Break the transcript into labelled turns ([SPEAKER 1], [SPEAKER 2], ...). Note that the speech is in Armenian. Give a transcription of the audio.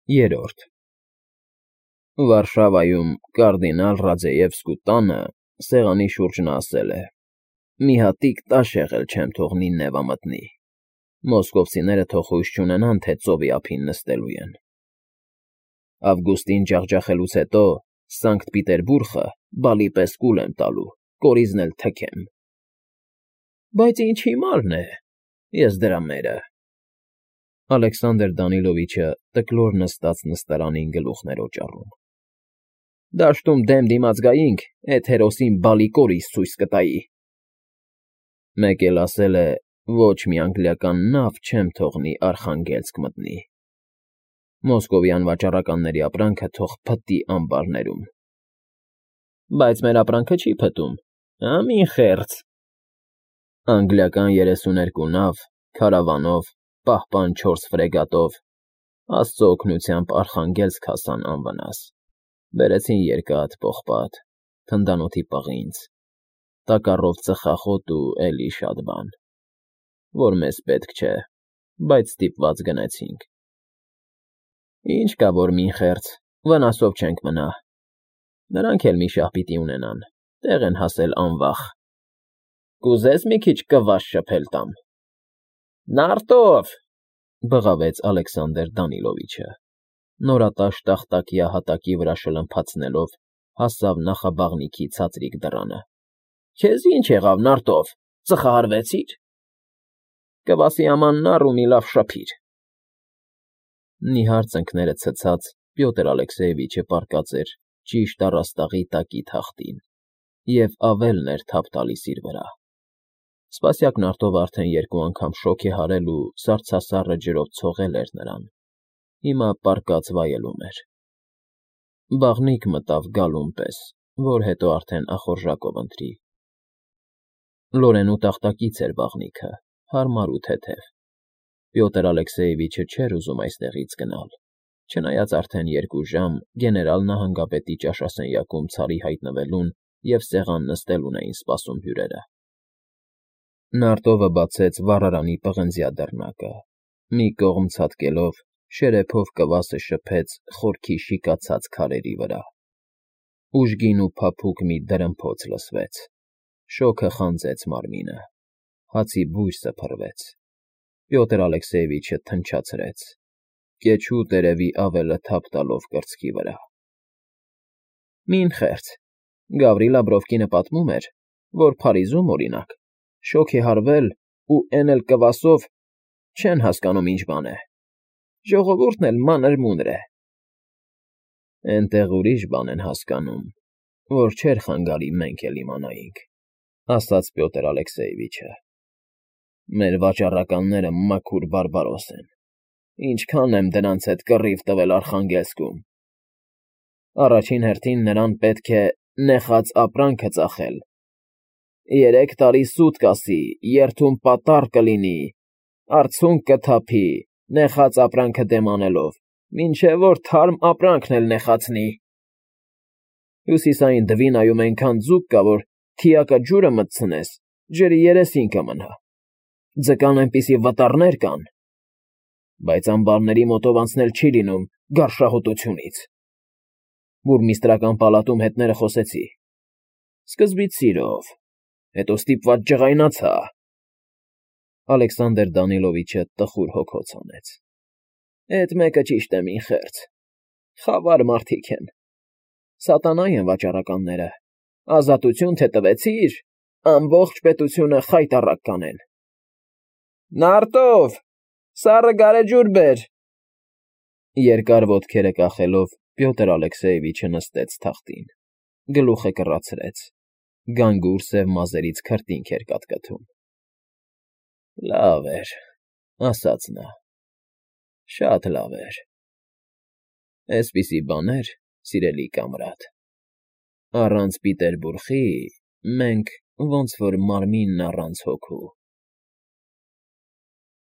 [SPEAKER 1] Երրորդ Վարշավայում կարդինալ Ռաձեևսկու տանը սեղանի շուրջն ասել է. «Մի հատիկ տաշ եղել չեմ թողնի Նևա մտնի, մոսկովցիները թող հույս չունենան, թե ծովի ափին նստելու են։ Ավգուստին ջախջախելուց հետո Սանկտ Պիտերբուրգը բալի պես կուլ եմ տալու, կորիզն էլ թքեմ»։ Բայց ինչ հիմարն է, ես դրա մերը… Ալեքսանդր Դանիլովիչը տկլոր նստած նստարանին գլուխներ օճառում։ Դաշտում դեմ դիմաց գայինք, էդ հերոսին բալի կորիզ ցույց կտայի։ Մեկ էլ ասել է, ոչ մի անգլիական նավ չեմ թողնի Արխանգելսկ մտնի։ Մոսկովյան վաճառականների ապրանքը թող փտտի ամբարներում։ Բայց մեր ապրանքը չի փտում, մի խեղճ… Անգլիական 32 նավ, քարավանով, պահպան 4 ֆրեգատով, Աստծո օգնությամբ Արխանգելսկ հասան անվնաս, բերեցին երկաթ, պողպատ, թնդանոթի պղինձ, տակառով ծխախոտ ու էլի շատ բան, որ մեզ պետք չէ, բայց ստիպված գնեցինք։ Ինչ կա, որ մինխերց, վնասով չենք մնա, նրանք էլ մի շահ պիտի ունենան, տեղ են հասել անվախ։ Կուզես մի քիչ կվաս շփել տամ։ Նարտով… բղավեց Ալեքսանդր Դանիլովիչը, նորատաշ տախտակյա հատակի վրա շլմփացնելով հասավ նախաբաղնիքի ցածրիկ դռանը։ Քեզ ինչ եղավ, Նարտով, ծխահարվեցի՞ր։ Կվասի աման նառ ու մի լավ շփիր։ Նիհար ծնկները ցցած Պյոտր Ալեքսեևիչը պառկած էր ճիշտ առաստաղի տակի թախտին և ավելն էր թափ տալիս իր վրա։ Սպասյակ Նարտովը արդեն 2 անգամ շոգ է հարել ու սառցասառը ջրով ցողել էր նրան, հիմա պառկած վայելում էր։ Բաղնիք մտավ գալուն պես, որ հետո արդեն ախորժակով ընտրի։ Լորենու տախտակից էր բաղնիքը, հարմար ու թեթև։ Պյոտր Ալեքսեևիչը չէր ուզում այստեղից գնալ, չնայած արդեն 2 ժամ գեներալ նահանգապետի ճաշասենյակում ցարի հայտնվելուն և սեղան նստելուն էին սպասում հյուրերը։ Նարտովը բացեց վառարանի պղնձյա դռնակը, մի կողմ ցատկելով, շերեփով կվասը շփեց խորքի շիկացած քարերի վրա։ Ուժգին ու փափուկ մի դրմփոց լսվեց, շոգը խանձեց մարմինը, հացի բույսը փռվեց։ Պյոտր Ալեքսեևիչը թնչացրեց, կեչու տերևի ավելը թափ տալով կրծքի վրա։ Մինխերց, Գավրիլ Աբրովկինը պատմում էր, որ Փարիզում, օրինակ, շոգ է հարվել ու էն էլ կվասով, չեն հասկանում ինչ բան է, ժողովուրդն էլ մանր֊մունր է։ Էնտեղ ուրիշ բան են հասկանում, որ չէր խանգարի մենք էլ իմանայինք, ասաց Պյոտր Ալեքսեևիչը։ Մեր վաճառականները մաքուր բարբարոս են, ինչքան եմ դրանց հետ կռիվ տվել Արխանգելսկում։ Առաջին հերթին նրան պետք է նեխած ապրանքը ծախել, 3 տարի սուտ կասի, երթում պատառ կլինի, արցունք կթափի, նեխած ապրանքը դեմ անելով, մինչև որ թարմ ապրանքն էլ նեխացնի։ Հյուսիսային Դվինայում այնքան ձուկ կա, որ թիակը ջուրը մտցնես, ջրի երեսին կմնա, ձկան այնպիսի վտառներ կան, բայց ամբարների մոտով անցնել չի լինում գարշահոտությունից։ Բուրմիստրական պալատում հետները խոսեցի, սկզբից սիրով, հետո ստիպված ջղայնացա։ Ալեքսանդր Դանիլովիչը տխուր հոգոց հանեց։ Էդ մեկը ճիշտ է, մինխերց, խավար մարդիկ են, սատանայ են վաճառականները, ազատություն թե տվեցիր, ամբողջ պետությունը խայտառակ կանեն։ Նարտով, սառը գարեջուր բեր։ Երկար ոտքերը կախելով Պյոտր Ալեքսեևիչը նստեց թախտին, գլուխը կռացրեց, գանգուր սև մազերից քրտինք էր կատկտում։ Լավ էր, ասաց նա, շատ լավ էր։ Էսպիսի բաներ, սիրելի կամրադ, առանց Պիտերբուրգի մենք ոնց որ մարմինն առանց հոգու։